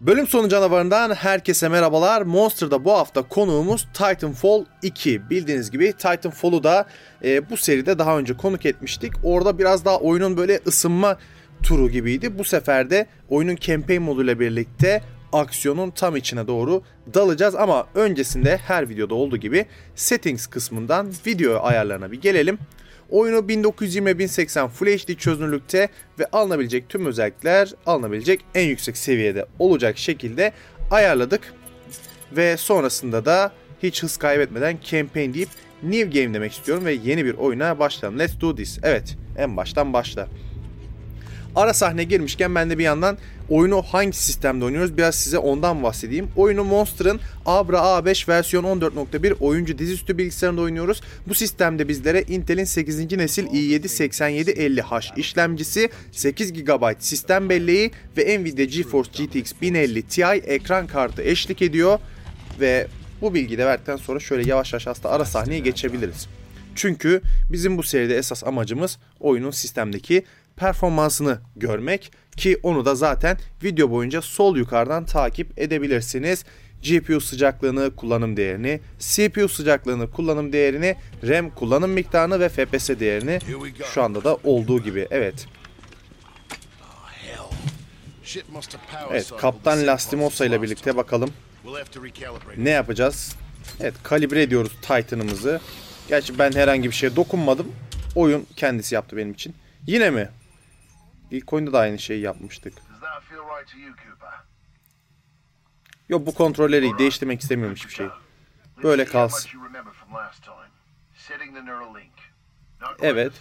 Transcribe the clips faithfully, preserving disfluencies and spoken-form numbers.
Bölüm sonu canavarından herkese merhabalar. Monster'da bu hafta konuğumuz Titanfall iki. Bildiğiniz gibi Titanfall'u da e, bu seride daha önce konuk etmiştik. Orada biraz daha oyunun böyle ısınma turu gibiydi. Bu sefer de oyunun campaign moduyla birlikte aksiyonun tam içine doğru dalacağız. Ama öncesinde her videoda olduğu gibi settings kısmından video ayarlarına bir gelelim. Oyunu bin dokuz yüz yirmi bin seksen Full H D çözünürlükte ve alınabilecek tüm özellikler alınabilecek en yüksek seviyede olacak şekilde ayarladık. Ve sonrasında da hiç hız kaybetmeden campaign deyip new game demek istiyorum ve yeni bir oyuna başlayalım. Let's do this. Evet, en baştan başla. Ara sahne girmişken ben de bir yandan oyunu hangi sistemde oynuyoruz biraz size ondan bahsedeyim. Oyunu Monster'ın Abra A beş versiyon on dört nokta bir oyuncu dizüstü bilgisayarında oynuyoruz. Bu sistemde bizlere Intel'in sekizinci nesil i yedi seksen yedi elli H işlemcisi, sekiz gigabayt sistem belleği ve Nvidia GeForce G T X bin elli Ti ekran kartı eşlik ediyor. Ve bu bilgiyi de verdikten sonra şöyle yavaş yavaş aslında ara sahneye geçebiliriz. Çünkü bizim bu seride esas amacımız oyunun sistemdeki performansını görmek ki onu da zaten video boyunca sol yukarıdan takip edebilirsiniz. G P U sıcaklığını, kullanım değerini, C P U sıcaklığını, kullanım değerini, RAM kullanım miktarını ve F P S değerini şu anda da olduğu gibi. Evet. Evet, Kaptan Lastimosa ile birlikte bakalım ne yapacağız. Evet, kalibre ediyoruz Titan'ımızı. Gerçi ben herhangi bir şeye dokunmadım. Oyun kendisi yaptı benim için. Yine mi? İlk oyunda da aynı şeyi yapmıştık. Yok, bu kontrolleri değiştirmek istemiyorum hiçbir şey. Böyle kalsın. Evet.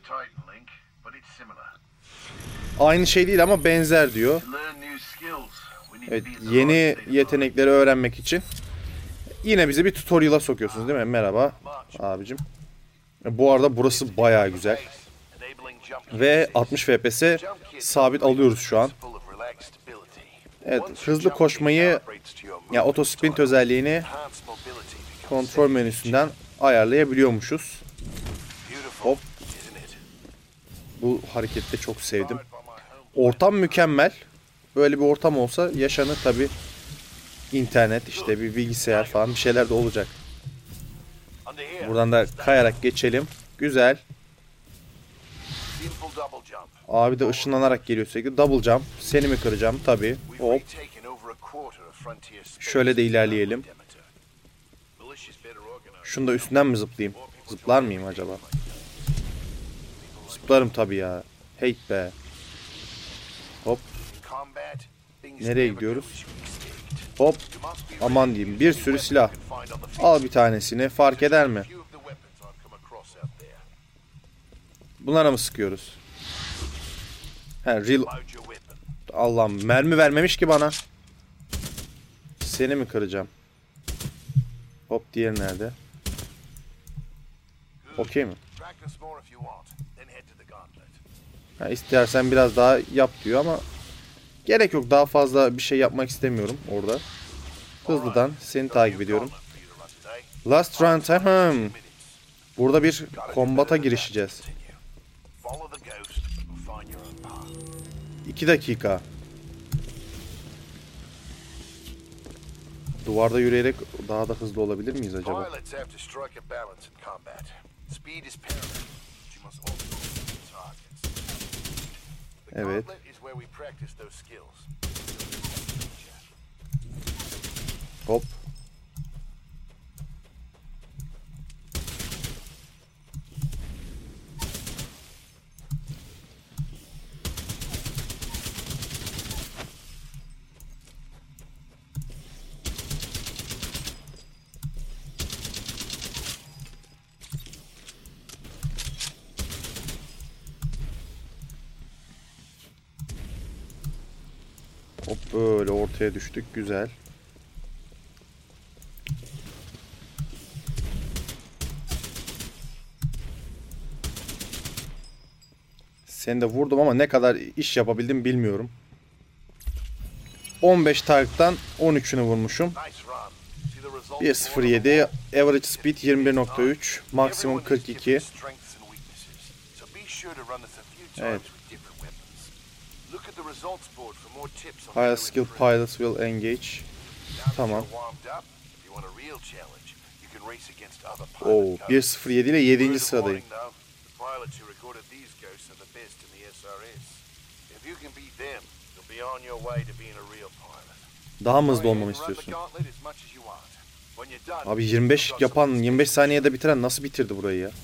Aynı şey değil ama benzer diyor. Evet, yeni yetenekleri öğrenmek için. Yine bizi bir tutorial'a sokuyorsunuz değil mi? Merhaba abicim. Bu arada burası bayağı güzel. Ve altmış F P S sabit alıyoruz şu an. Evet, hızlı koşmayı ya otosprint özelliğini kontrol menüsünden ayarlayabiliyormuşuz. Hop. Bu hareketi de çok sevdim. Ortam mükemmel. Böyle bir ortam olsa yaşanır tabi. İnternet, işte bir bilgisayar falan bir şeyler de olacak. Buradan da kayarak geçelim. Güzel. Abi de ışınlanarak geliyor sürekli. Double jump. Seni mi kıracağım? Tabii. Hop. Şöyle de ilerleyelim. Şunu da üstünden mi zıplayayım? Zıplar mıyım acaba? Zıplarım tabii ya. Hey be. Hop. Nereye gidiyoruz? Hop. Aman diyeyim. Bir sürü silah. Al bir tanesini. Fark eder mi? Bunlara mı sıkıyoruz? He, real... Allah'ım, mermi vermemiş ki bana. Seni mi kıracağım? Hop, diğeri nerede? Okey mi? Ha, istersen biraz daha yap diyor ama gerek yok, daha fazla bir şey yapmak istemiyorum orada. Hızlıdan seni takip ediyorum. Last run time. Burada bir kombata girişeceğiz. İki dakika. Duvarda yürüyerek daha da hızlı olabilir miyiz acaba? Evet. Hop. Hop, böyle ortaya düştük. Güzel. Seni de vurdum ama ne kadar iş yapabildim bilmiyorum. on beş target'tan on üçünü vurmuşum. bir nokta sıfır yedi. Average speed yirmi bir nokta üç. Maksimum kırk iki. Evet. High skill pilots will engage. Tamam. Oo, bir sıfır yedi ile yedinci sıradayım. Daha mı hızlı olmamı istiyorsun? Abi yirmi beş yapan, yirmi beş saniyede bitiren nasıl bitirdi burayı ya?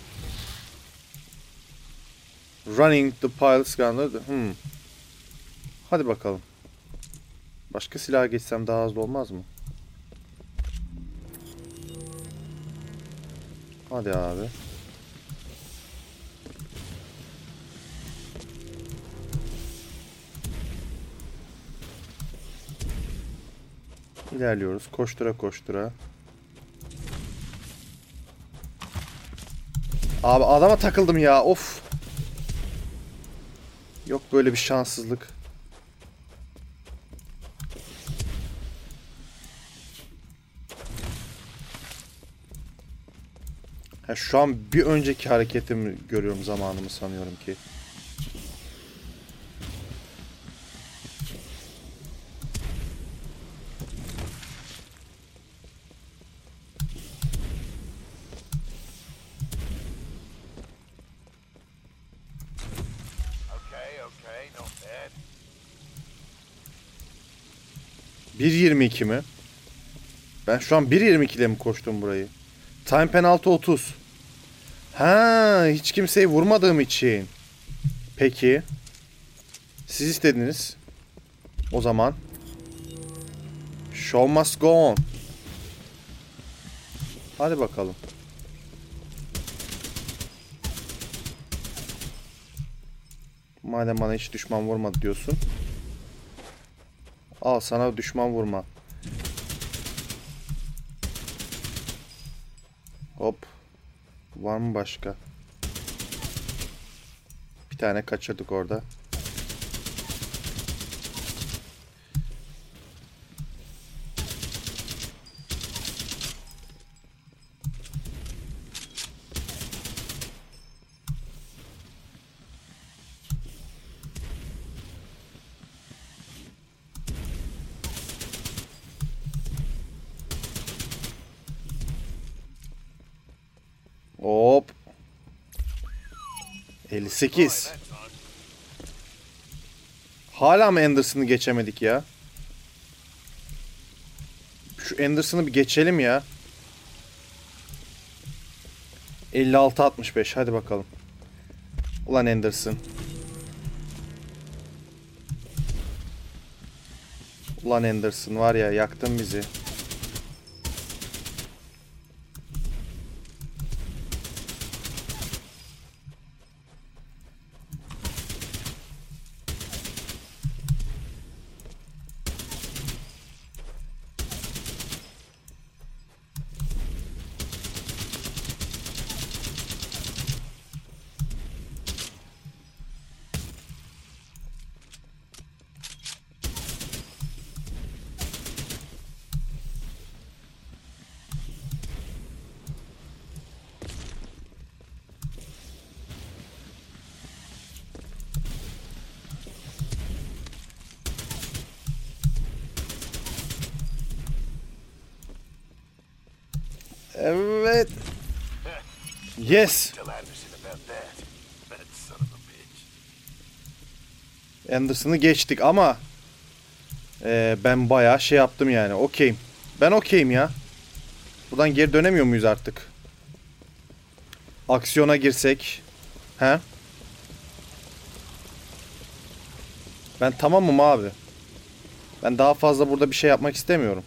Running the pilot's gun. Hmm. Hadi bakalım. Başka silaha geçsem daha hızlı olmaz mı? Hadi abi. İlerliyoruz. Koştura koştura. Abi adama takıldım ya. Of. Yok böyle bir şanssızlık. Ha, şu an bir önceki hareketimi görüyorum, zamanımı sanıyorum ki. bir yirmi iki mi? Ben şu an bir yirmi iki ile mi koştum burayı? Time penaltı otuz. Ha, hiç kimseyi vurmadığım için. Peki. Siz istediniz. O zaman. Show must go on. Hadi bakalım. Madem bana hiç düşman vurmadı diyorsun. Al sana düşman vurma. Hop. Var mı başka? Bir tane kaçırdık orada. Hop. elli sekiz. Hala mı Anderson'ı geçemedik ya? Şu Anderson'ı bir geçelim ya. elli altı altmış beş. Hadi bakalım. Ulan Anderson. Ulan Anderson var ya, yaktın bizi. Evet. Yes. Anderson'ı geçtik ama e, ben bayağı şey yaptım yani. Okeyim. Ben okeyim ya. Buradan geri dönemiyor muyuz artık? Aksiyona girsek. He? Ben tamamım abi. Ben daha fazla burada bir şey yapmak istemiyorum.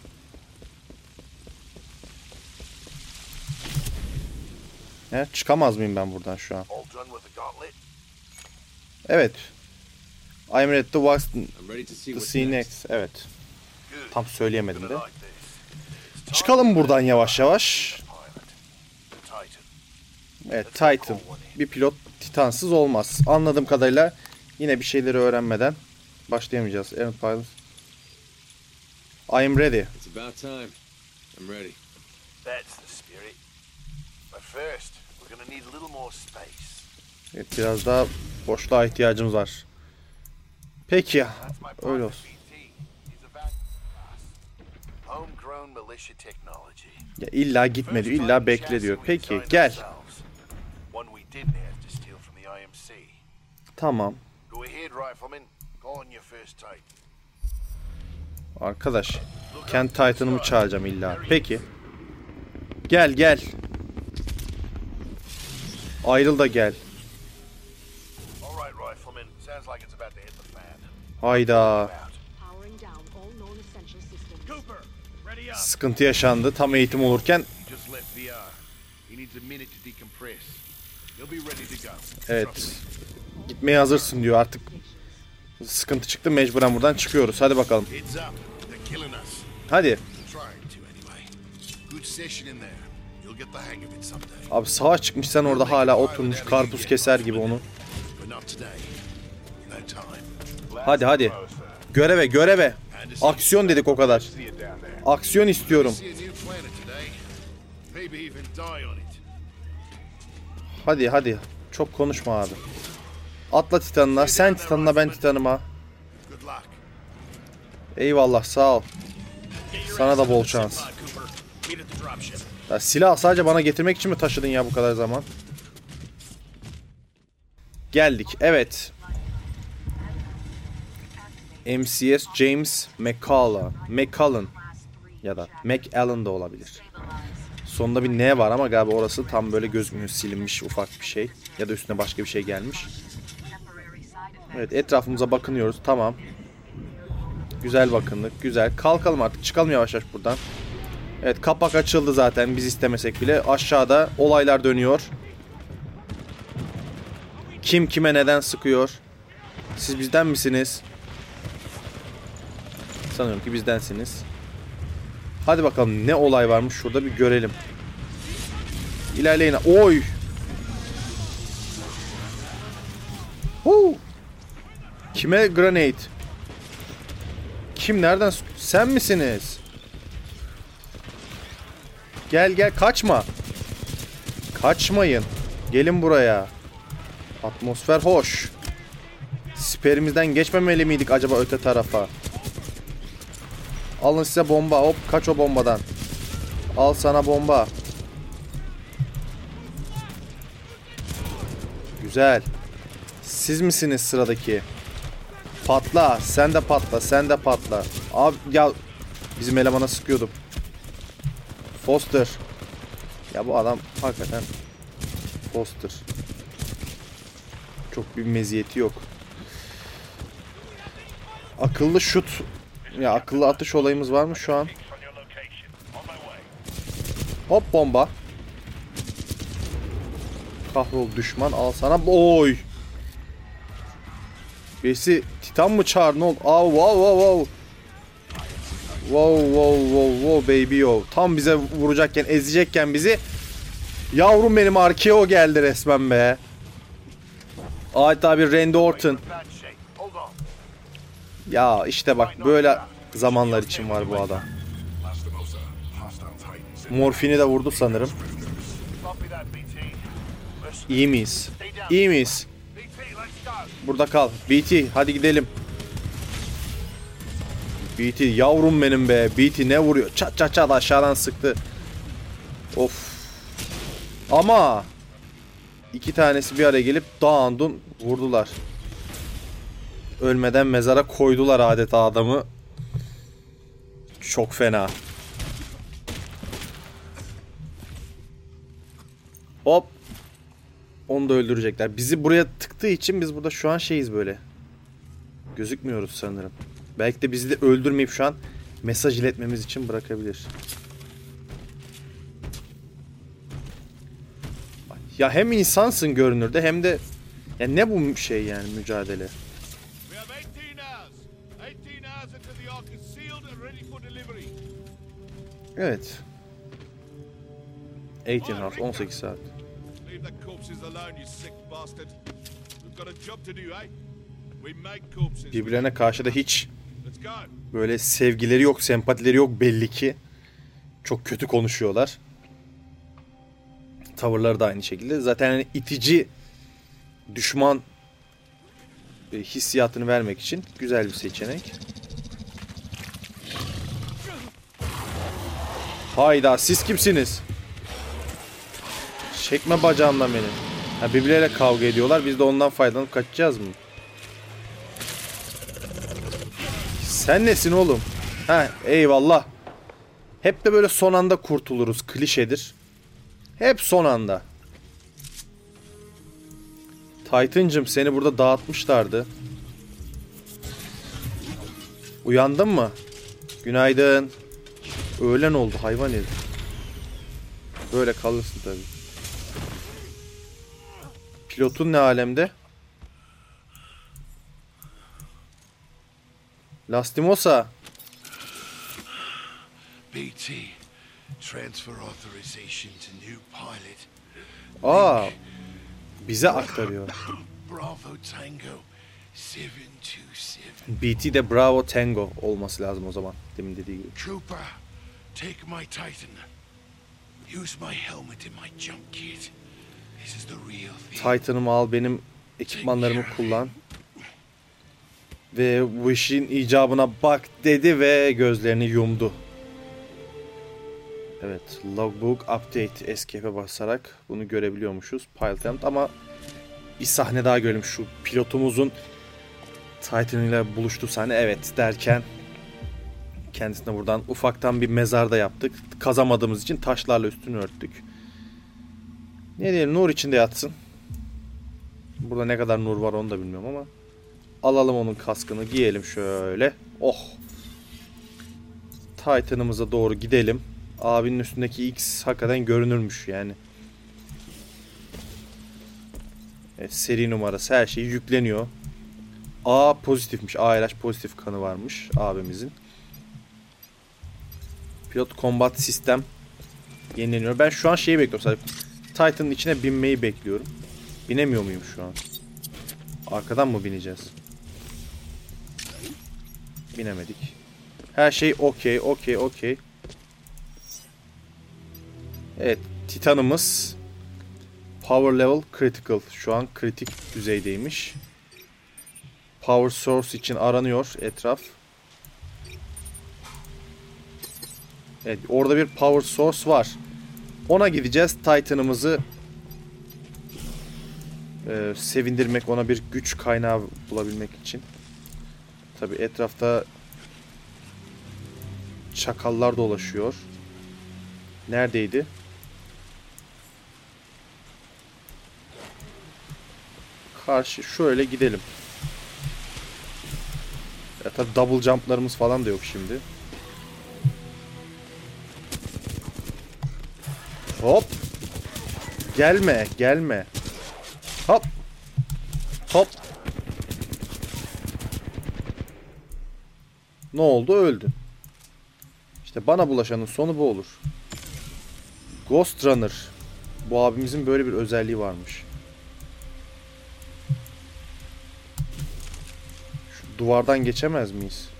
He? Çıkamaz mıyım ben buradan şu an? Evet. I'm ready to watch the see next. Evet. Tam söyleyemedim de. Çıkalım buradan yavaş yavaş. Evet, Titan. Bir pilot titansız olmaz. Anladığım kadarıyla yine bir şeyleri öğrenmeden başlayamayacağız. Evet, pilot. I'm ready. It's about time. I'm ready. That's the spirit. But first, we're gonna need a little more space. Evet, biraz daha boşluğa ihtiyacımız var. Peki ya. That's my Öyle partner, olsun. B T. He's a van- Homegrown militia technology. Ya illa gitme diyor. İlla bekle diyor. Peki gel. One we didn't have to steal from the I M C. Tamam. Go ahead, rifleman. Go on your first Titan. Arkadaş. Kent Titan'ımı çağıracağım illa. Peki. Gel gel. Ayrıl da gel. All right, rifleman. Sounds like it's about to hit the fan. Hayda. Out. Powering down all known essential systems. Cooper, ready up. Sıkıntı yaşandı. Tam eğitim olurken. He just left V R. He needs a minute to decompress. He'll be ready to go. Evet. Gitmeye hazırsın diyor artık. Sıkıntı çıktı. Mecburen buradan çıkıyoruz. Hadi bakalım. Heads up. They're killing us. Hadi. Trying to anyway. Good session in there. You'll get the hang of it someday. Abi savaş çıkmış, sen orada hala oturmuş karpuz keser gibi onu. But not today. No time. Hadi hadi. Göreve göreve. Aksiyon dedik o kadar. Aksiyon istiyorum. See a new planet today. Maybe even die on it. Hadi hadi. Çok konuşma abi. Atla Titan'ına. Sen Titan'ına, ben Titan'ıma. Good luck. Eyvallah, sağ ol. Sana da bol şans. Ya silah sadece bana getirmek için mi taşıdın ya bu kadar zaman? Geldik. Evet. M C S James McCullough. McCullen ya da McAllen da olabilir. Sonunda bir N var ama galiba orası tam böyle gözümün silinmiş ufak bir şey. Ya da üstüne başka bir şey gelmiş. Evet, etrafımıza bakınıyoruz. Tamam. Güzel bakındık. Güzel. Kalkalım artık. Çıkalım yavaş yavaş buradan. Evet, kapak açıldı zaten biz istemesek bile. Aşağıda olaylar dönüyor. Kim kime neden sıkıyor? Siz bizden misiniz? Sanıyorum ki bizdensiniz. Hadi bakalım ne olay varmış şurada bir görelim. İlerleyin. Oy! Huu! Kime grenade? Kim nereden? Sen misiniz? Gel gel, kaçma. Kaçmayın. Gelin buraya. Atmosfer hoş. Siperimizden geçmemeli miydik acaba öte tarafa? Alın size bomba. Hop, kaç o bombadan. Al sana bomba. Güzel. Siz misiniz sıradaki? Patla. Sen de patla. Sen de patla. Abi ya, bizim elemana sıkıyordum. Foster. Ya bu adam hakikaten Foster. Çok bir meziyeti yok. Akıllı şut. Ya akıllı atış olayımız var mı şu an? Hop, bomba. Kahrol düşman, al sana. Oy. Birisi Titan mı çağırdı, ne oldu? Aa, wow wow wow. Wow wow wow wow baby yo. Tam bize vuracakken, ezecekken bizi. Yavrum benim, arkaya o geldi resmen be. Adeta bir Randy Orton. Ya işte bak, böyle zamanlar için var bu adam. Morfini de vurdu sanırım. İyi miyiz? İyi miyiz? Burada kal. B T hadi gidelim. B T yavrum benim be. B T ne vuruyor? Çat çat çat aşağıdan sıktı. Of. Ama iki tanesi bir araya gelip dağındun vurdular. Ölmeden mezara koydular adeta adamı. Çok fena. Hop. Onu da öldürecekler. Bizi buraya tıktığı için biz burada şu an şeyiz böyle. Gözükmüyoruz sanırım. Belki de bizi de öldürmeyip şu an mesaj iletmemiz için bırakabilir. Ya hem insansın görünürde hem de ya ne bu şey yani, mücadele. Evet. on sekiz hours, on sekiz saat. Birbirlerine karşı da hiç böyle sevgileri yok, sempatileri yok belli ki. Çok kötü konuşuyorlar. Tavırları da aynı şekilde. Zaten hani itici, düşman e, hissiyatını vermek için güzel bir seçenek. Hayda, siz kimsiniz? Çekme bacağımdan beni. Ha, birbirleriyle kavga ediyorlar. Biz de ondan faydalanıp kaçacağız mı? Sen nesin oğlum? Ha, eyvallah. Hep de böyle son anda kurtuluruz. Klişedir. Hep son anda. Titan'cım, seni burada dağıtmışlardı. Uyandın mı? Günaydın. Öğlen oldu hayvan herif. Böyle kalırsın tabii. Pilotun ne alemde? Lastimosa. B T, transfer authorization to new pilot. Aa, bize aktarıyor. Bravo Tango seven two seven. B T de Bravo Tango olması lazım o zaman. Demin dediği gibi. Trooper, take my Titan. Use my helmet and my jump kit. This is the real thing. Titan'ımı al, benim ekipmanlarımı kullan. Ve bu işin icabına bak dedi ve gözlerini yumdu. Evet, logbook update, escape'e basarak bunu görebiliyormuşuz. Pilot helmet, ama bir sahne daha görelim, şu pilotumuzun Titan ile buluştuğu sahne. Evet derken kendisine buradan ufaktan bir mezar da yaptık. Kazamadığımız için taşlarla üstünü örttük. Ne diyelim, nur içinde yatsın. Burada ne kadar nur var onu da bilmiyorum ama alalım onun kaskını, giyelim şöyle. Oh. Titan'ımıza doğru gidelim. Abinin üstündeki X hakikaten görünürmüş yani. Evet, seri numarası, her şey yükleniyor. A pozitifmiş. A R H pozitif kanı varmış abimizin. Pilot combat sistem yenileniyor. Ben şu an şeyi bekliyorum sadece. Titan'ın içine binmeyi bekliyorum. Binemiyor muyum şu an? Arkadan mı bineceğiz? Binemedik. Her şey okey, okey, okey. Evet, Titan'ımız Power Level Critical. Şu an kritik düzeydeymiş. Power Source için aranıyor etraf. Evet, orada bir Power Source var. Ona gideceğiz. Titan'ımızı e, sevindirmek, ona bir güç kaynağı bulabilmek için. Tabi etrafta çakallar dolaşıyor. Neredeydi? Karşı şöyle gidelim. Ya tabi double jump'larımız falan da yok şimdi. Hop. Gelme, gelme. Hop. Hop. Ne oldu? Öldü. İşte bana bulaşanın sonu bu olur. Ghost Runner. Bu abimizin böyle bir özelliği varmış. Şu duvardan geçemez miyiz?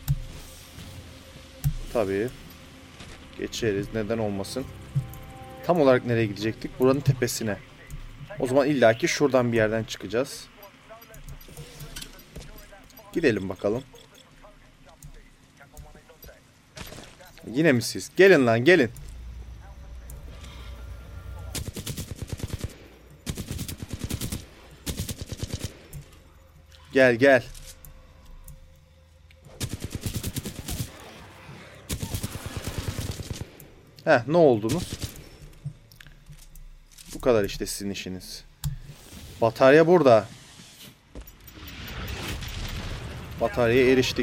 Tabii. Geçeriz. Neden olmasın? Tam olarak nereye gidecektik? Buranın tepesine. O zaman illaki şuradan bir yerden çıkacağız. Gidelim bakalım. Yine mi siz? Gelin lan, gelin. Gel gel. Heh, ne oldunuz? Bu kadar işte sizin işiniz. Batarya burada. Bataryaya eriştik.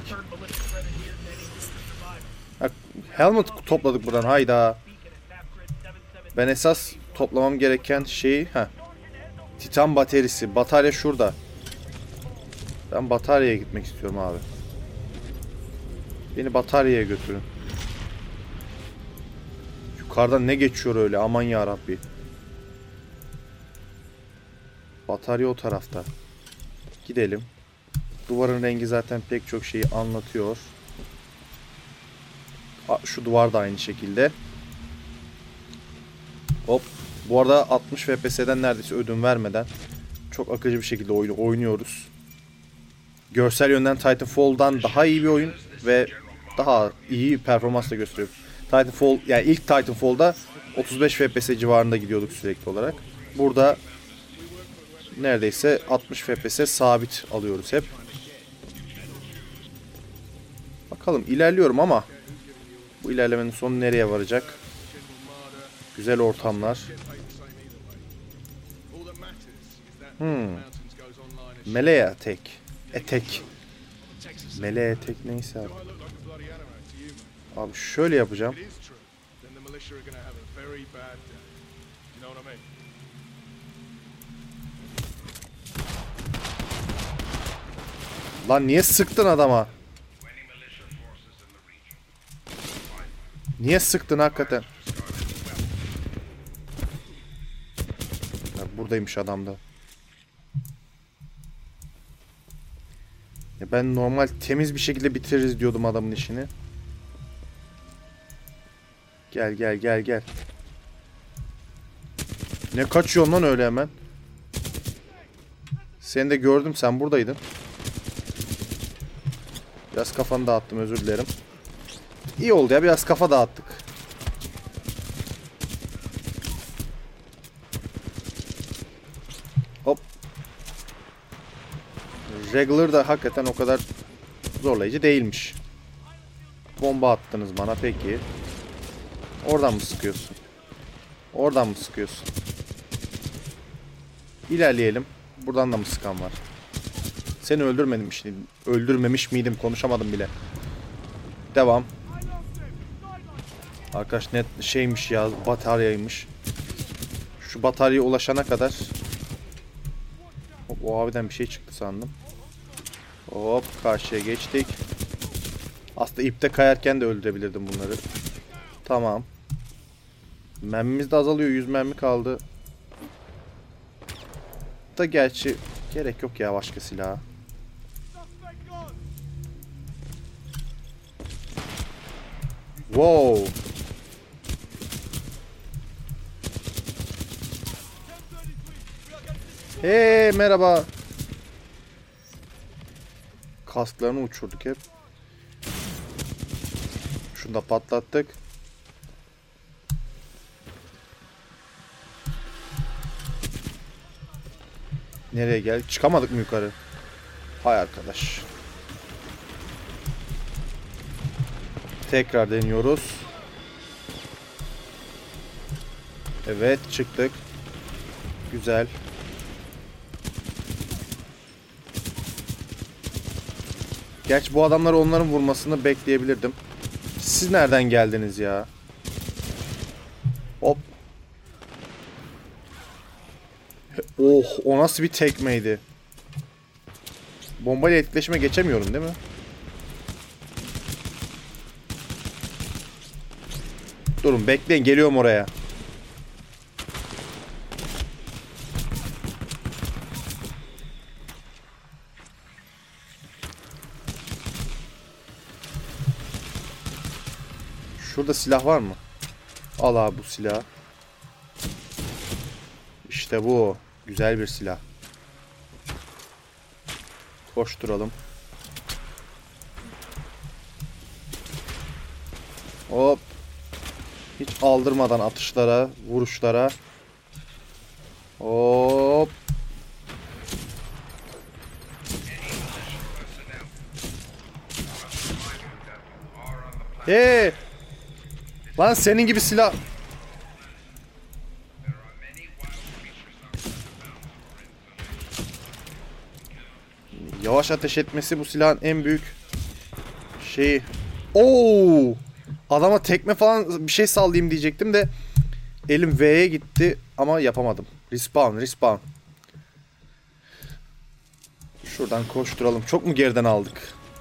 Ha, helmet topladık buradan, hayda. Ben esas toplamam gereken şeyi... Heh. Titan bataryası. Batarya şurada. Ben bataryaya gitmek istiyorum abi. Beni bataryaya götürün. Yukarıdan ne geçiyor öyle, aman yarabbi. Batarya o tarafta. Gidelim. Duvarın rengi zaten pek çok şeyi anlatıyor. Şu duvar da aynı şekilde. Hop. Bu arada altmış F P S'den neredeyse ödün vermeden çok akıcı bir şekilde oyunu oynuyoruz. görsel yönden Titanfall'dan daha iyi bir oyun ve daha iyi bir performans da gösteriyor. Titanfall, yani ilk Titanfall'da otuz beş F P S civarında gidiyorduk sürekli olarak. Burada neredeyse altmış F P S sabit alıyoruz hep. Bakalım, ilerliyorum ama bu ilerlemenin sonu nereye varacak? Güzel ortamlar. Hmm. Melee tek. Etek. Melee etek neyse abi. Abi şöyle yapacağım. Lan niye sıktın adama? Niye sıktın hakikaten? Ya buradaymış adam da. Ya ben normal temiz bir şekilde bitiririz diyordum adamın işini. Gel gel gel gel. Ne kaçıyorsun lan öyle hemen? Seni de gördüm, sen buradaydın. Biraz kafanı dağıttım, özür dilerim. İyi oldu ya, biraz kafa dağıttık. Hop. Regular da hakikaten o kadar zorlayıcı değilmiş. Bomba attınız bana, peki. Oradan mı sıkıyorsun? Oradan mı sıkıyorsun? İlerleyelim. Buradan da mı sıkan var? Seni öldürmedim işte. Öldürmemiş miydim? Konuşamadım bile. Devam. Arkadaş net şeymiş ya, bataryaymış. Şu bataryaya ulaşana kadar. Hop, o abiden bir şey çıktı sandım. Hop, karşıya geçtik. Aslında ipte kayarken de öldürebilirdim bunları. Tamam. Mermimiz de azalıyor. yüz mermi kaldı. Da gerçi gerek yok ya başka silaha. Wow. Hey, merhaba. Kasklarını uçurduk hep. Şunu da patlattık. Nereye gel? Çıkamadık mı yukarı? Hay arkadaş. Tekrar deniyoruz. Evet, çıktık. Güzel. Gerçi bu adamları onların vurmasını bekleyebilirdim. Siz nereden geldiniz ya? Hop. Oh, o nasıl bir tekmeydi? Bombayla etkileşime geçemiyorum değil mi? Durun, bekleyin, geliyorum oraya. Şurada silah var mı? Al abi bu silahı. İşte bu. Güzel bir silah. Koşturalım. Hop. Hiç aldırmadan atışlara, vuruşlara. Hop. Hey! Lan senin gibi silah... Yavaş ateş etmesi bu silahın en büyük şeyi. Oo! Adama tekme falan bir şey sallayayım diyecektim de elim V'ye gitti ama yapamadım. Respawn, respawn. Şuradan koşturalım. Çok mu geriden aldık?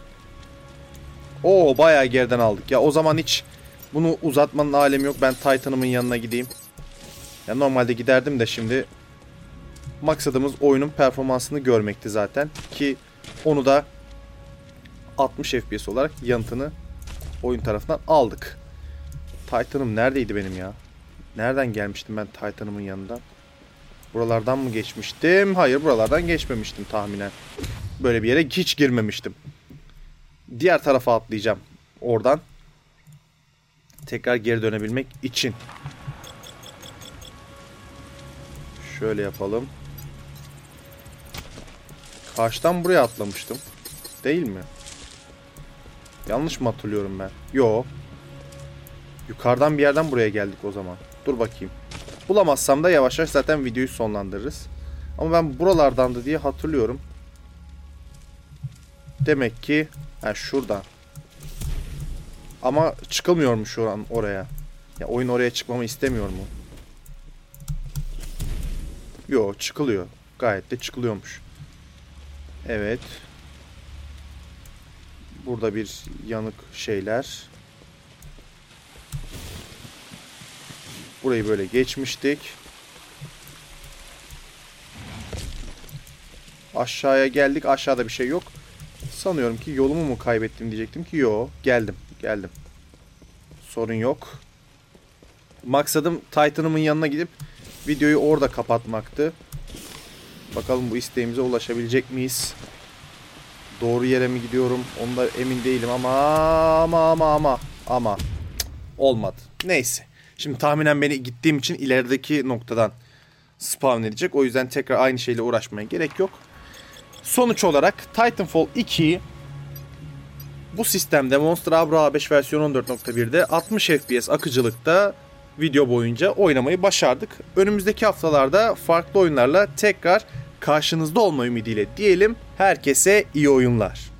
Oo, bayağı geriden aldık. Ya o zaman hiç bunu uzatmanın alemi yok. Ben Titan'ımın yanına gideyim. Ya normalde giderdim de şimdi maksadımız oyunun performansını görmekti zaten. Ki onu da altmış F P S olarak yanıtını oyun tarafından aldık. Titan'ım neredeydi benim ya? Nereden gelmiştim ben Titan'ımın yanından? Buralardan mı geçmiştim? Hayır, buralardan geçmemiştim tahminen. Böyle bir yere hiç girmemiştim. Diğer tarafa atlayacağım oradan. Tekrar geri dönebilmek için. Şöyle yapalım. Karşıdan buraya atlamıştım. Değil mi? Yanlış mı hatırlıyorum ben? Yo. Yukarıdan bir yerden buraya geldik o zaman. Dur bakayım. Bulamazsam da yavaş yavaş zaten videoyu sonlandırırız. Ama ben buralardandı diye hatırlıyorum. Demek ki ha, şuradan. Ama çıkılmıyormuş şu an oraya. Ya oyun oraya çıkmamı istemiyor mu? Yo, çıkılıyor. Gayet de çıkılıyormuş. Evet. Burada bir yanık şeyler. Burayı böyle geçmiştik. Aşağıya geldik. Aşağıda bir şey yok. Sanıyorum ki yolumu mu kaybettim diyecektim ki yo, geldim. Geldim. Sorun yok. Maksadım Titan'ımın yanına gidip videoyu orada kapatmaktı. Bakalım bu isteğimize ulaşabilecek miyiz? Doğru yere mi gidiyorum? Ondan emin değilim ama ama ama ama ama Cık, olmadı. Neyse. Şimdi tahminen beni gittiğim için ilerideki noktadan spawn edecek. O yüzden tekrar aynı şeyle uğraşmaya gerek yok. Sonuç olarak Titanfall ikiyi bu sistemde Monster Abra A beş versiyon on dört nokta bir'de altmış F P S akıcılıkta video boyunca oynamayı başardık. Önümüzdeki haftalarda farklı oyunlarla tekrar karşınızda olma ümidiyle diyelim. Herkese iyi oyunlar.